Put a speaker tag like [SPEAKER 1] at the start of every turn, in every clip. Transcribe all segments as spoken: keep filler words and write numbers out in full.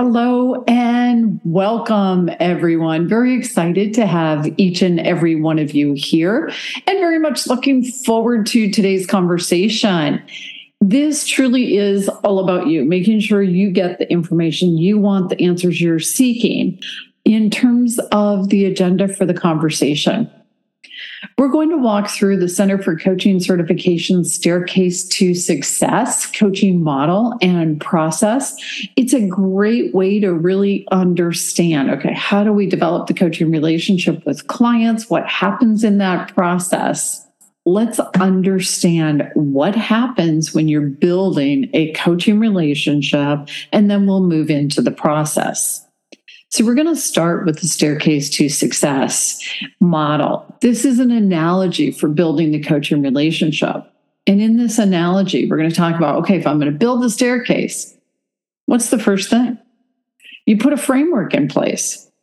[SPEAKER 1] Hello and welcome, everyone. Very excited to have each and every one of you here and very much looking forward to today's conversation. This truly is all about you, making sure you get the information you want, the answers you're seeking in terms of the agenda for the conversation. We're going to walk through the Center for Coaching Certification Staircase to Success coaching model and process. It's a great way to really understand, okay, how do we develop the coaching relationship with clients? What happens in that process? Let's understand what happens when you're building a coaching relationship, and then we'll move into the process. So we're going to start with the Staircase to Success model. This is an analogy for building the coaching relationship. And in this analogy, we're going to talk about, okay, if I'm going to build the staircase, what's the first thing? You put a framework in place.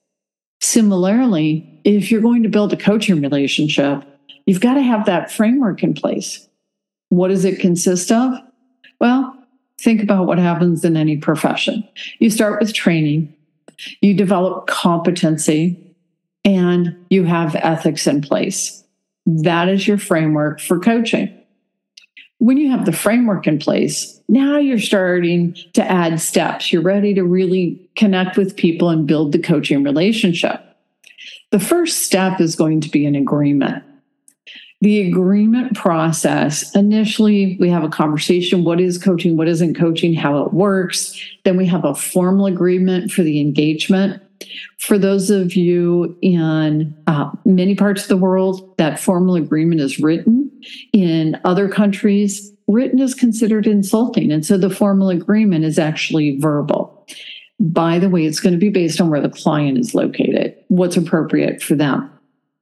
[SPEAKER 1] Similarly, if you're going to build a coaching relationship, you've got to have that framework in place. What does it consist of? Well, think about what happens in any profession. You start with training. You develop competency, and you have ethics in place. That is your framework for coaching. When you have the framework in place, now you're starting to add steps. You're ready to really connect with people and build the coaching relationship. The first step is going to be an agreement. The agreement process, initially, we have a conversation. What is coaching? What isn't coaching? How it works. Then we have a formal agreement for the engagement. For those of you in uh, many parts of the world, that formal agreement is written. In other countries, written is considered insulting. And so the formal agreement is actually verbal. By the way, it's going to be based on where the client is located, what's appropriate for them.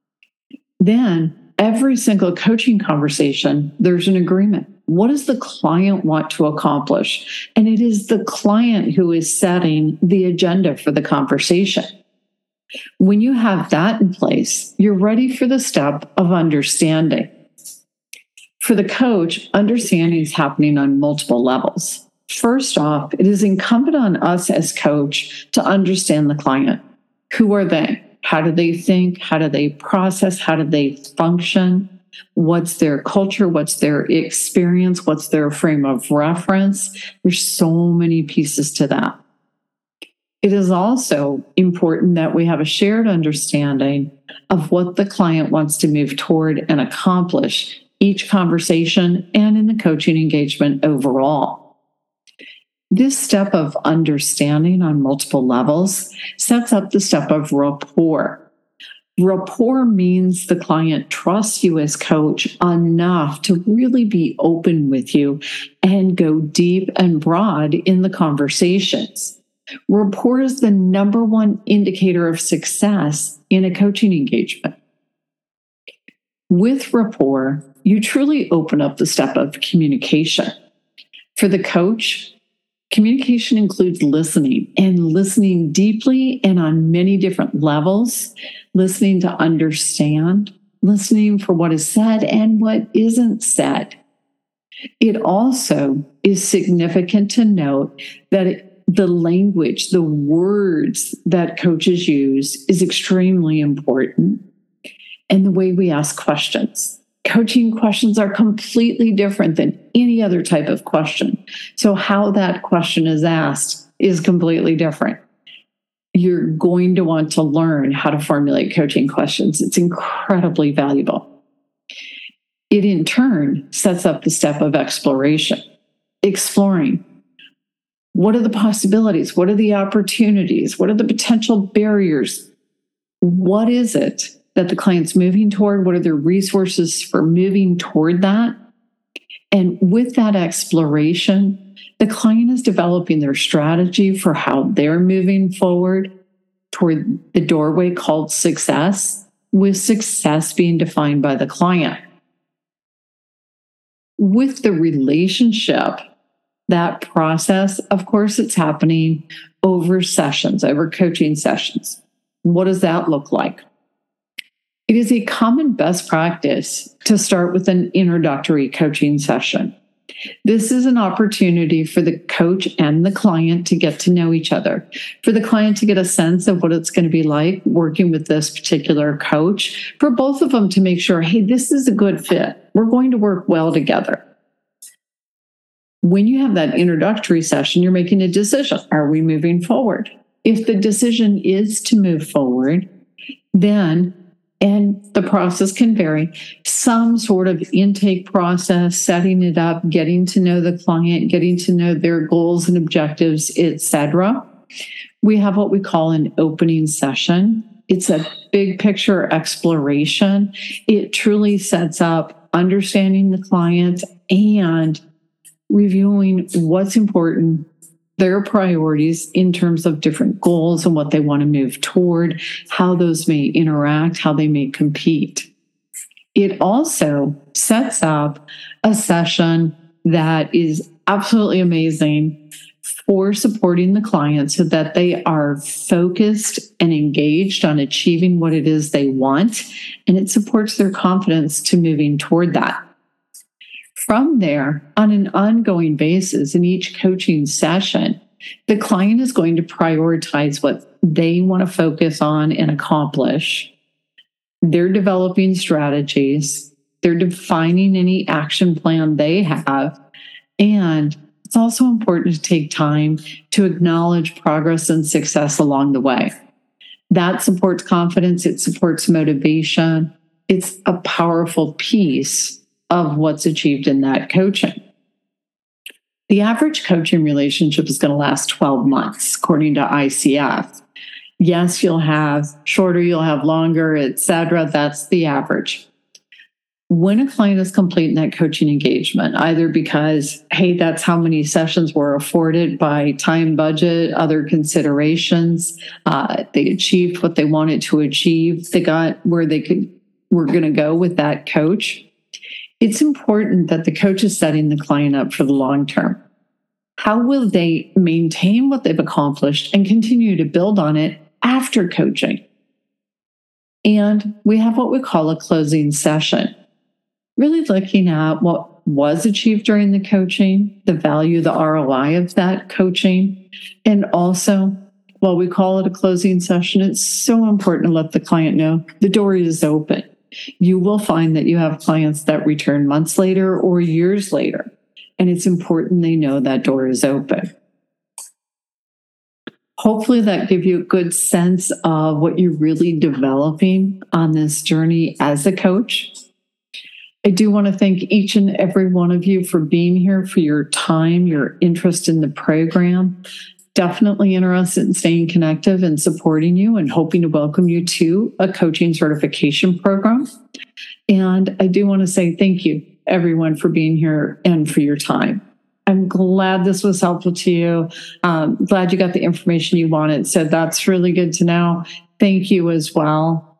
[SPEAKER 1] Then, every single coaching conversation, there's an agreement. What does the client want to accomplish? And it is the client who is setting the agenda for the conversation. When you have that in place, you're ready for the step of understanding. For the coach, understanding is happening on multiple levels. First off, it is incumbent on us as coach to understand the client. Who are they? How do they think? How do they process? How do they function? What's their culture? What's their experience? What's their frame of reference? There's so many pieces to that. It is also important that we have a shared understanding of what the client wants to move toward and accomplish each conversation and in the coaching engagement overall. This step of understanding on multiple levels sets up the step of rapport. Rapport means the client trusts you as coach enough to really be open with you and go deep and broad in the conversations. Rapport is the number one indicator of success in a coaching engagement. With rapport, you truly open up the step of communication. For the coach, communication includes listening and listening deeply and on many different levels, listening to understand, listening for what is said and what isn't said. It also is significant to note that it, the language, the words that coaches use is extremely important, and the way we ask questions. Coaching questions are completely different than any other type of question. So how that question is asked is completely different. You're going to want to learn how to formulate coaching questions. It's incredibly valuable. It in turn sets up the step of exploration, exploring. What are the possibilities? What are the opportunities? What are the potential barriers? What is it that the client's moving toward? What are their resources for moving toward that? And with that exploration, the client is developing their strategy for how they're moving forward toward the doorway called success, with success being defined by the client. With the relationship, that process, of course, it's happening over sessions, over coaching sessions. What does that look like? It is a common best practice to start with an introductory coaching session. This is an opportunity for the coach and the client to get to know each other, for the client to get a sense of what it's going to be like working with this particular coach, for both of them to make sure, hey, this is a good fit. We're going to work well together. When you have that introductory session, you're making a decision. Are we moving forward? If the decision is to move forward, then, and the process can vary, some sort of intake process, setting it up, getting to know the client, getting to know their goals and objectives, et cetera. We have what we call an opening session. It's a big picture exploration. It truly sets up understanding the client and reviewing what's important, their priorities in terms of different goals and what they want to move toward, how those may interact, how they may compete. It also sets up a session that is absolutely amazing for supporting the client so that they are focused and engaged on achieving what it is they want, and it supports their confidence to moving toward that. From there, on an ongoing basis in each coaching session, the client is going to prioritize what they want to focus on and accomplish. They're developing strategies. They're defining any action plan they have. And it's also important to take time to acknowledge progress and success along the way. That supports confidence. It supports motivation. It's a powerful piece of what's achieved in that coaching. The average coaching relationship is going to last twelve months, according to I C F. Yes, you'll have shorter, you'll have longer, et cetera. That's the average. When a client is complete in that coaching engagement, either because, hey, that's how many sessions were afforded by time, budget, other considerations, uh, they achieved what they wanted to achieve, they got where they could were going to go with that coach, it's important that the coach is setting the client up for the long term. How will they maintain what they've accomplished and continue to build on it after coaching? And we have what we call a closing session, really looking at what was achieved during the coaching, the value, the R O I of that coaching, and also, while we call it a closing session, it's so important to let the client know the door is open. You will find that you have clients that return months later or years later, and it's important they know that door is open. Hopefully that gives you a good sense of what you're really developing on this journey as a coach. I do want to thank each and every one of you for being here, for your time, your interest in the program. Definitely interested in staying connected and supporting you and hoping to welcome you to a coaching certification program. And I do want to say thank you, everyone, for being here and for your time. I'm glad this was helpful to you. Um, glad you got the information you wanted. So that's really good to know. Thank you as well.